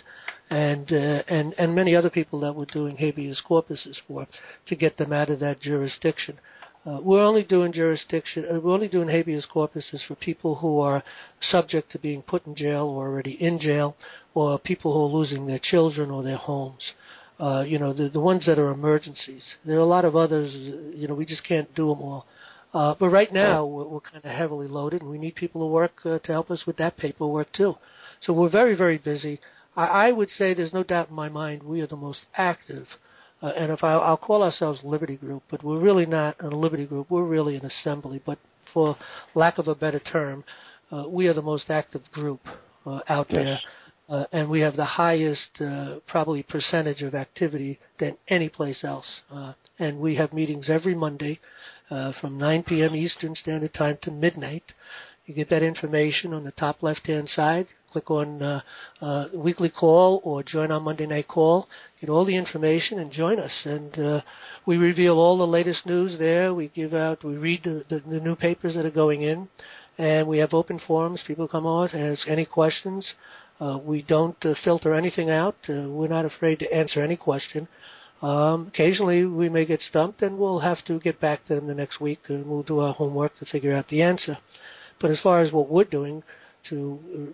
and many other people that we're doing habeas corpuses for to get them out of that jurisdiction. We're only doing habeas corpuses for people who are subject to being put in jail or already in jail, or people who are losing their children or their homes. The ones that are emergencies. There are a lot of others. We just can't do them all. But right now, we're kind of heavily loaded, and we need people to work to help us with that paperwork, too. So we're very, very busy. I would say there's no doubt in my mind we are the most active. And if I'll call ourselves Liberty Group, but we're really not a Liberty Group. We're really an assembly. But for lack of a better term, we are the most active group out there. And we have the highest probably percentage of activity than any place else. And we have meetings every Monday from 9 p.m. Eastern Standard Time to midnight. You get that information on the top left-hand side. Click on weekly call or join our Monday night call. Get all the information and join us. And we reveal all the latest news there. We read the new papers that are going in. And we have open forums. People come on and ask any questions. We don't filter anything out. We're not afraid to answer any question. Occasionally we may get stumped and we'll have to get back to them the next week and we'll do our homework to figure out the answer. But as far as what we're doing to,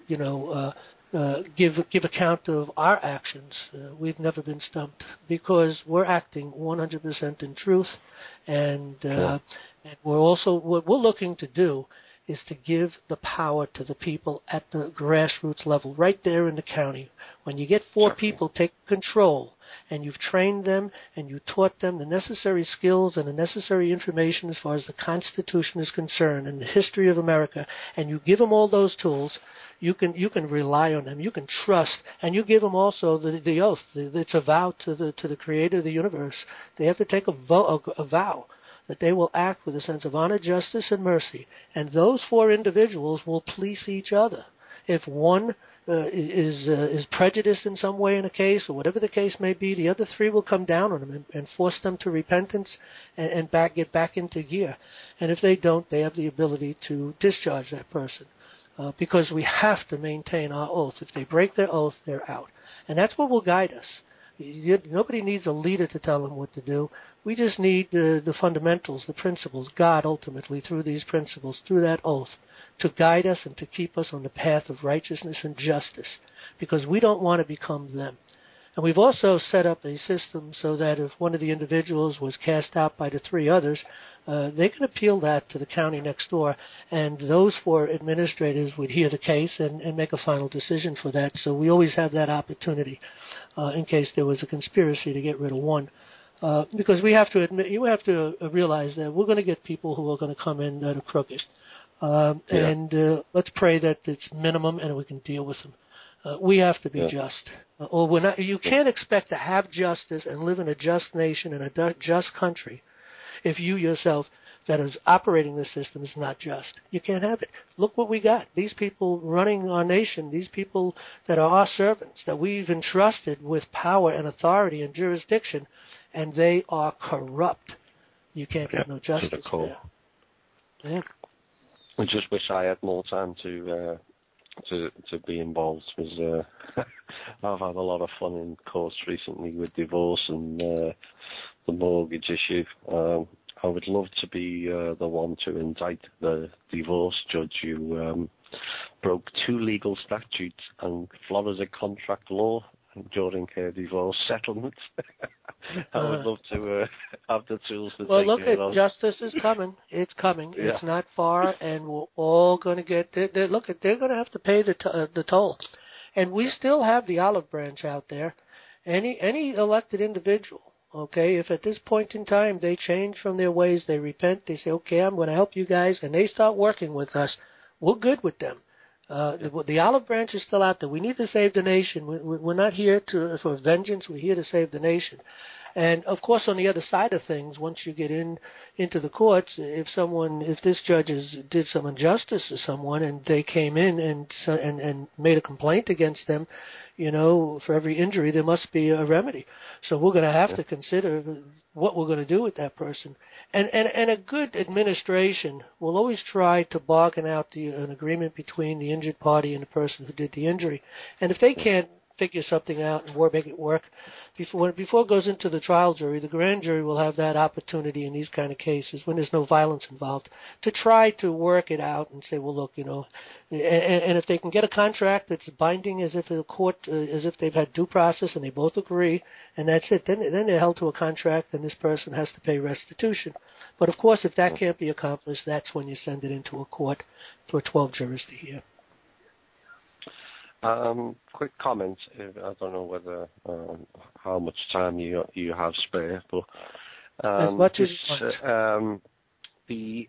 give account of our actions, we've never been stumped because we're acting 100% in truth. And we're also, what we're looking to do is to give the power to the people at the grassroots level, right there in the county. When you get 4 people take control, and you've trained them and you taught them the necessary skills and the necessary information as far as the Constitution is concerned and the history of America, and you give them all those tools, you can rely on them, you can trust, and you give them also the oath. It's a vow to the Creator of the universe. They have to take a vow that they will act with a sense of honor, justice, and mercy, and those 4 individuals will police each other. If one is prejudiced in some way in a case, or whatever the case may be, the other 3 will come down on them and force them to repentance and get back into gear. And if they don't, they have the ability to discharge that person. Because we have to maintain our oath. If they break their oath, they're out. And that's what will guide us. Nobody needs a leader to tell them what to do. We just need the fundamentals, the principles, God ultimately through these principles, through that oath, to guide us and to keep us on the path of righteousness and justice, because we don't want to become them. And we've also set up a system so that if one of the individuals was cast out by the 3 others, they can appeal that to the county next door, and those 4 administrators would hear the case and make a final decision for that. So we always have that opportunity in case there was a conspiracy to get rid of one. Because we have to admit, you have to realize that we're going to get people who are going to come in that are crooked. And let's pray that it's minimum and we can deal with them. We have to be just. Or we're not. You can't expect to have justice and live in a just nation and a just country if you yourself that is operating the system is not just. You can't have it. Look what we got. These people running our nation, these people that are our servants, that we've entrusted with power and authority and jurisdiction, and they are corrupt. You can't get no justice there. Yeah. I just wish I had more time to be involved, because I've had a lot of fun in courts recently with divorce and the mortgage issue. I would love to be the one to indict the divorce judge who broke 2 legal statutes and Florida contract law during her divorce settlement. I would love to have the tools to take it on. Justice is coming. It's coming. Yeah. It's not far, and we're all going to get. They're going to have to pay the toll, and we still have the olive branch out there. Any elected individual, okay, if at this point in time they change from their ways, they repent, they say, okay, I'm going to help you guys, and they start working with us, we're good with them. The olive branch is still out there. We need to save the nation. We're not here for vengeance. We're here to save the nation. And, of course, on the other side of things, once you get into the courts, if this judge did some injustice to someone and they came in and made a complaint against them, for every injury there must be a remedy. So we're going to have to consider what we're going to do with that person. And a good administration will always try to bargain out an agreement between the injured party and the person who did the injury. And if they can't figure something out and make it work, before it goes into the trial jury, the grand jury will have that opportunity in these kind of cases when there's no violence involved to try to work it out and say, well, look, and if they can get a contract that's binding as if the court, as if they've had due process and they both agree, and that's it, then they're held to a contract and this person has to pay restitution. But, of course, if that can't be accomplished, that's when you send it into a court for 12 jurors to hear. Quick comment. I don't know whether how much time you have spare, but as much as you want. The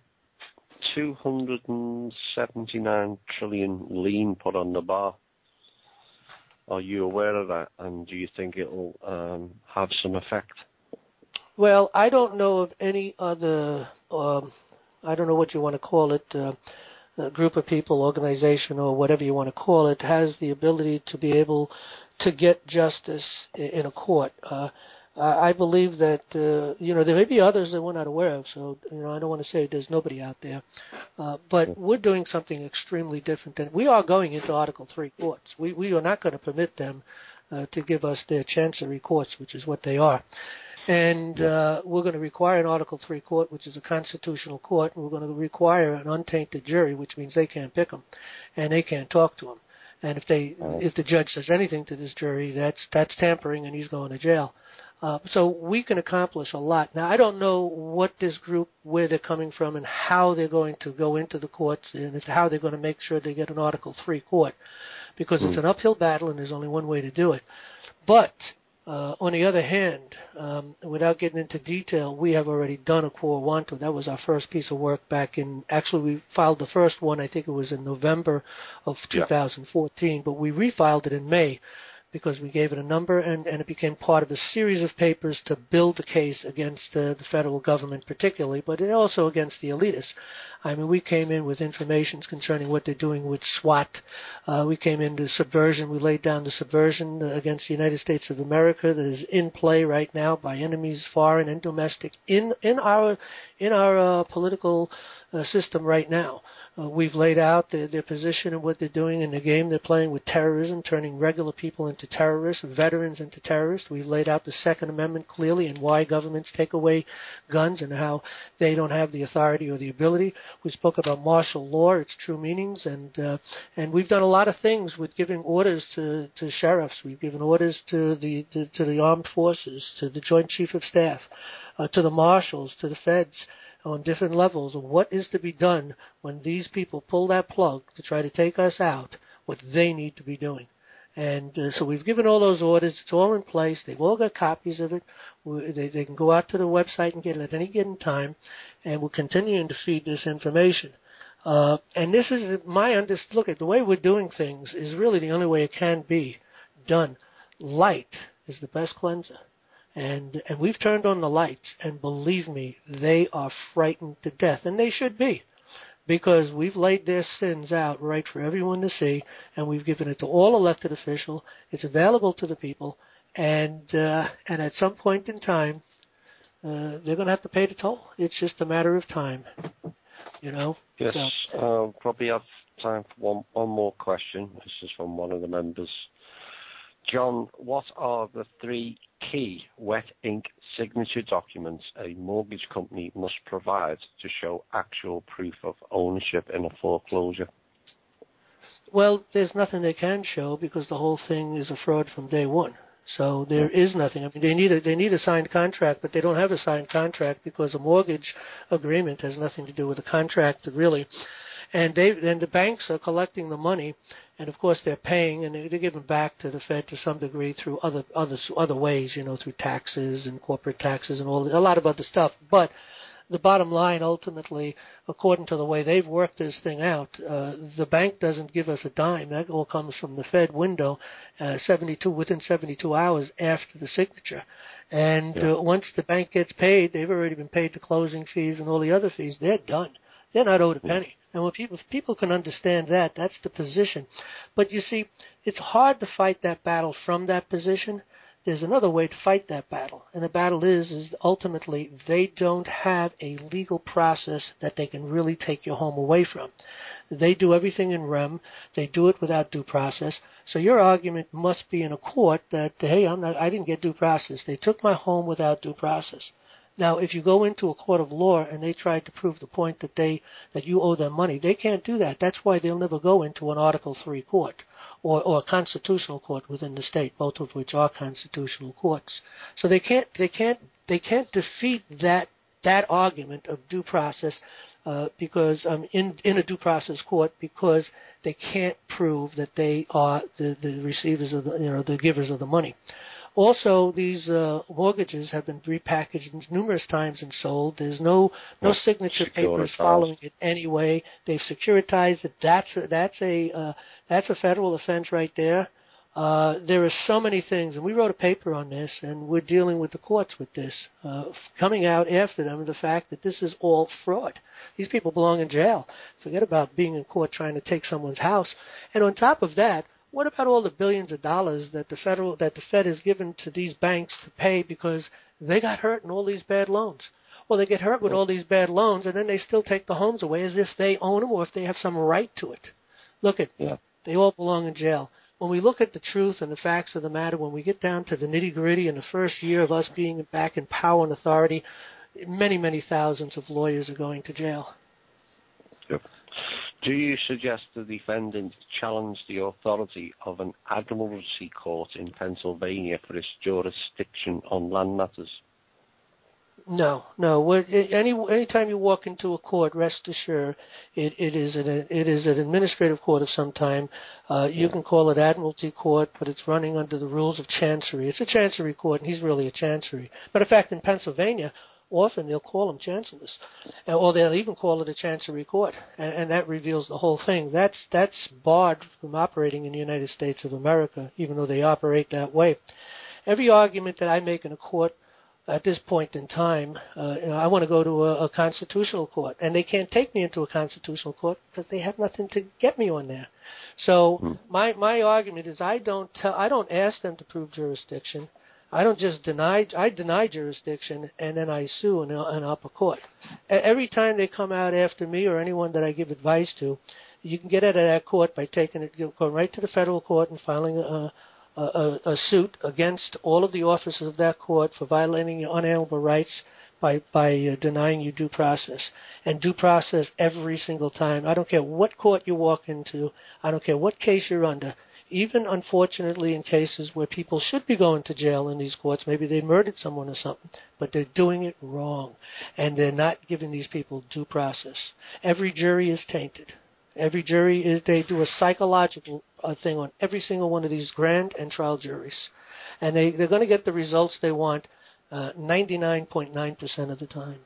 279 trillion lien put on the bar. Are you aware of that? And do you think it will have some effect? Well, I don't know of any other. I don't know what you want to call it. A group of people, organization, or whatever you want to call it, has the ability to be able to get justice in a court. I believe that, there may be others that we're not aware of, so, I don't want to say there's nobody out there. But we're doing something extremely different. And we are going into Article 3 courts. We are not going to permit them to give us their chancery courts, which is what they are. And we're going to require an Article 3 court, which is a constitutional court. And we're going to require an untainted jury, which means they can't pick them, and they can't talk to them. And if the judge says anything to this jury, that's tampering, and he's going to jail. So we can accomplish a lot. Now, I don't know what this group, where they're coming from and how they're going to go into the courts and how they're going to make sure they get an Article 3 court, because it's an uphill battle and there's only one way to do it. But on the other hand, without getting into detail, we have already done a quo wanto. That was our first piece of work back in, actually we filed the first one, I think it was in November of 2014, but we refiled it in May, because we gave it a number, and it became part of a series of papers to build the case against the federal government particularly, but also against the elitists. I mean, we came in with information concerning what they're doing with SWAT. We came into subversion. We laid down the subversion against the United States of America that is in play right now by enemies, foreign and domestic, in our political system right now. We've laid out their position and what they're doing in the game they're playing with terrorism, turning regular people into terrorists, veterans into terrorists. We've laid out the Second Amendment clearly and why governments take away guns and how they don't have the authority or the ability. We spoke about martial law, its true meanings, and we've done a lot of things with giving orders to sheriffs. We've given orders to the armed forces, to the Joint Chief of Staff, to the marshals, to the feds, on different levels of what is to be done when these people pull that plug to try to take us out, what they need to be doing. And so we've given all those orders. It's all in place. They've all got copies of it. They can go out to the website and get it at any given time, and we're continuing to feed this information. And this is look at the way we're doing things is really the only way it can be done. Light is the best cleanser. And we've turned on the lights, and believe me, they are frightened to death, and they should be, because we've laid their sins out right for everyone to see, and we've given it to all elected officials. It's available to the people, and at some point in time, they're going to have to pay the toll. It's just a matter of time, you know. Yes, so. Probably have time for one more question. This is from one of the members. John, what are the 3 key wet ink signature documents a mortgage company must provide to show actual proof of ownership in a foreclosure? Well, there's nothing they can show because the whole thing is a fraud from day one. So there is nothing. I mean, they need a signed contract, but they don't have a signed contract because a mortgage agreement has nothing to do with a contract, really. And the banks are collecting the money, and of course they're paying, and they're giving back to the Fed to some degree through other ways, you know, through taxes and corporate taxes and a lot of other stuff. But the bottom line, ultimately, according to the way they've worked this thing out, the bank doesn't give us a dime. That all comes from the Fed window, within 72 hours after the signature. And once the bank gets paid, they've already been paid the closing fees and all the other fees. They're done. They're not owed a penny. And when people can understand that, that's the position. But you see, it's hard to fight that battle from that position. There's another way to fight that battle. And the battle is ultimately they don't have a legal process that they can really take your home away from. They do everything in rem. They do it without due process. So your argument must be in a court that, hey, I didn't get due process. They took my home without due process. Now, if you go into a court of law and they try to prove the point that you owe them money, they can't do that. That's why they'll never go into an Article 3 court or a constitutional court within the state, both of which are constitutional courts. So they can't defeat that argument of due process because in a due process court because they can't prove that they are the receivers of the givers of the money. Also, these mortgages have been repackaged numerous times and sold. There's no signature papers following it anyway. They've securitized it. That's a federal offense right there. There are so many things, and we wrote a paper on this, and we're dealing with the courts with this, coming out after them, the fact that this is all fraud. These people belong in jail. Forget about being in court trying to take someone's house. And on top of that, what about all the billions of dollars that the Fed has given to these banks to pay because they got hurt in all these bad loans? Well, they get hurt with all these bad loans, and then they still take the homes away as if they own them or if they have some right to it. They all belong in jail. When we look at the truth and the facts of the matter, when we get down to the nitty-gritty in the first year of us being back in power and authority, many, many thousands of lawyers are going to jail. Yep. Do you suggest the defendant challenge the authority of an admiralty court in Pennsylvania for its jurisdiction on land matters? No. Any time you walk into a court, rest assured, it is an administrative court of some time. You can call it admiralty court, but it's running under the rules of chancery. It's a chancery court, and he's really a chancery. Matter of fact, in Pennsylvania, often they'll call them chancellors, or they'll even call it a chancery court, and that reveals the whole thing. That's barred from operating in the United States of America, even though they operate that way. Every argument that I make in a court at this point in time, I want to go to a constitutional court, and they can't take me into a constitutional court because they have nothing to get me on there. So my argument is I don't ask them to prove jurisdiction. I don't just deny jurisdiction and then I sue in an upper court. Every time they come out after me or anyone that I give advice to, you can get out of that court by going right to the federal court and filing a suit against all of the officers of that court for violating your unalienable rights by denying you due process. And due process every single time. I don't care what court you walk into. I don't care what case you're under. Even, unfortunately, in cases where people should be going to jail in these courts, maybe they murdered someone or something, but they're doing it wrong, and they're not giving these people due process. Every jury is tainted. Every jury they do a psychological thing on every single one of these grand and trial juries, and they're going to get the results they want 99.9% of the time.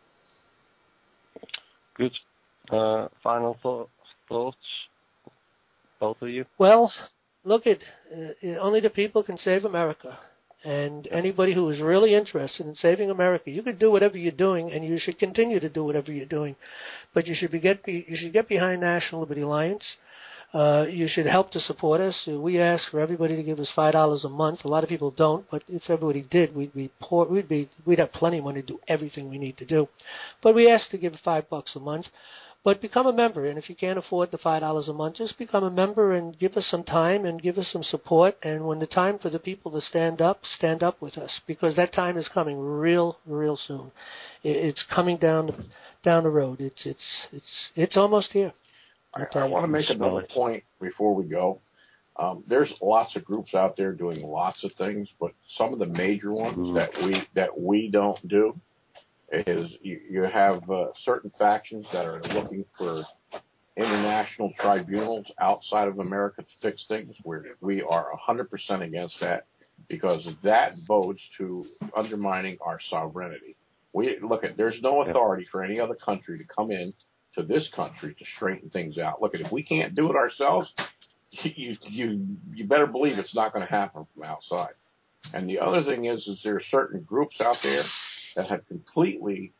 Good. Final thoughts, both of you? Well, look, only the people can save America. And anybody who is really interested in saving America, you could do whatever you're doing, and you should continue to do whatever you're doing. But you should get behind National Liberty Alliance. You should help to support us. We ask for everybody to give us $5 a month. A lot of people don't, but if everybody did, we'd have plenty of money to do everything we need to do. But we ask to give $5 a month. But become a member, and if you can't afford the $5 a month, just become a member and give us some time and give us some support. And when the time for the people to stand up with us, because that time is coming real soon. It's coming down the road. It's almost here. I want to make another point before we go. There's lots of groups out there doing lots of things, but some of the major ones that we don't do is you have certain factions that are looking for international tribunals outside of America to fix things. We are 100% against that because that bodes to undermining our sovereignty. There's no authority for any other country to come in to this country to straighten things out. If we can't do it ourselves, you better believe it's not going to happen from outside. And the other thing is there are certain groups out there that have completely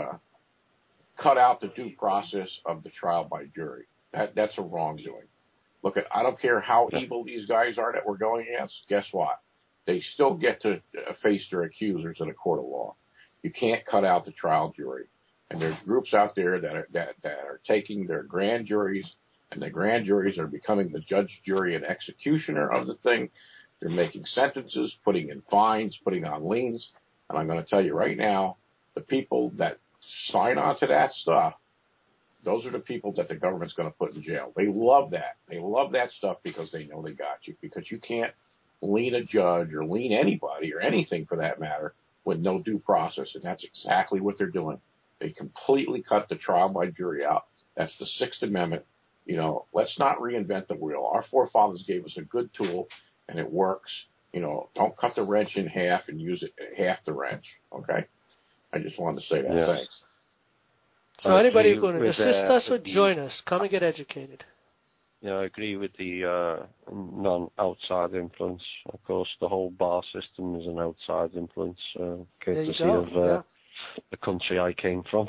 cut out the due process of the trial by jury. That's a wrongdoing. I don't care how evil these guys are that we're going against. Guess what? They still get to face their accusers in a court of law. You can't cut out the trial jury. And there's groups out there that are taking their grand juries, and the grand juries are becoming the judge, jury, and executioner of the thing. They're making sentences, putting in fines, putting on liens. And I'm going to tell you right now, the people that sign on to that stuff, those are the people that the government's going to put in jail. They love that. They love that stuff because they know they got you. Because you can't lien a judge or lien anybody or anything for that matter with no due process. And that's exactly what they're doing. They completely cut the trial by jury out. That's the Sixth Amendment. Let's not reinvent the wheel. Our forefathers gave us a good tool, and it works. Don't cut the wrench in half and use it half the wrench, okay? I just wanted to say that. Yeah. Thanks. So anybody who's going to assist us or join us, come and get educated. Yeah, I agree with the non-outside influence. Of course, the whole bar system is an outside influence, courtesy of the country I came from.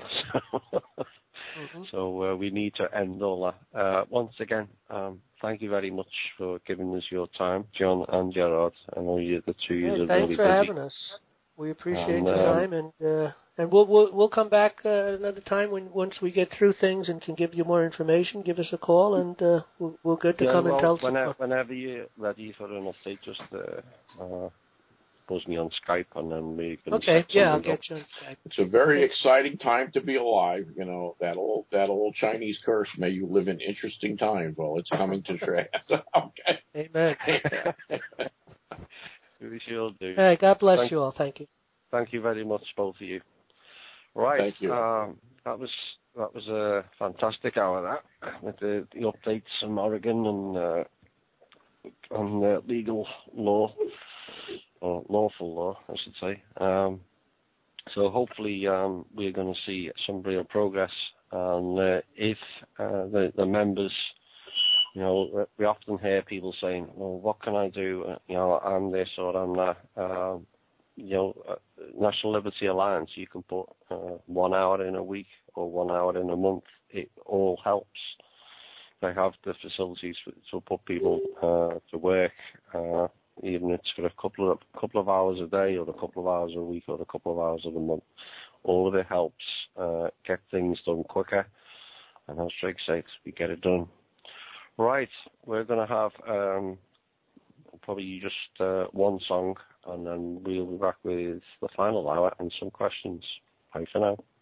So we need to end all that. Once again, thank you very much for giving us your time, John and Gerard. I know you're the two of you. Thanks for having us. We appreciate your time, and we'll come back another time once we get through things and can give you more information. Give us a call, and we're good to come and tell us. Whenever you're ready for an update, just buzz me on Skype, and then we can. Okay, yeah, I'll get you on Skype. It's a very exciting time to be alive. You know, that old Chinese curse, may you live in interesting times. Well, it's coming to pass. Okay. Amen. We sure do. All right, God bless you all. Thank you. Thank you very much, both of you. Right. Thank you. That was a fantastic hour, that, with the updates from Oregon and on legal law, or lawful law, I should say. So hopefully we're going to see some real progress. And if the members, you know, we often hear people saying, well, what can I do? You know, I'm this or I'm that. You know, National Liberty Alliance, you can put 1 hour in a week or 1 hour in a month. It all helps. They have the facilities to put people to work, even if it's for a couple of hours a day or a couple of hours a week or a couple of hours of a month. All of it helps get things done quicker. And as Drake said, we get it done. Right, we're going to have probably just one song, and then we'll be back with the final hour and some questions. Bye for now.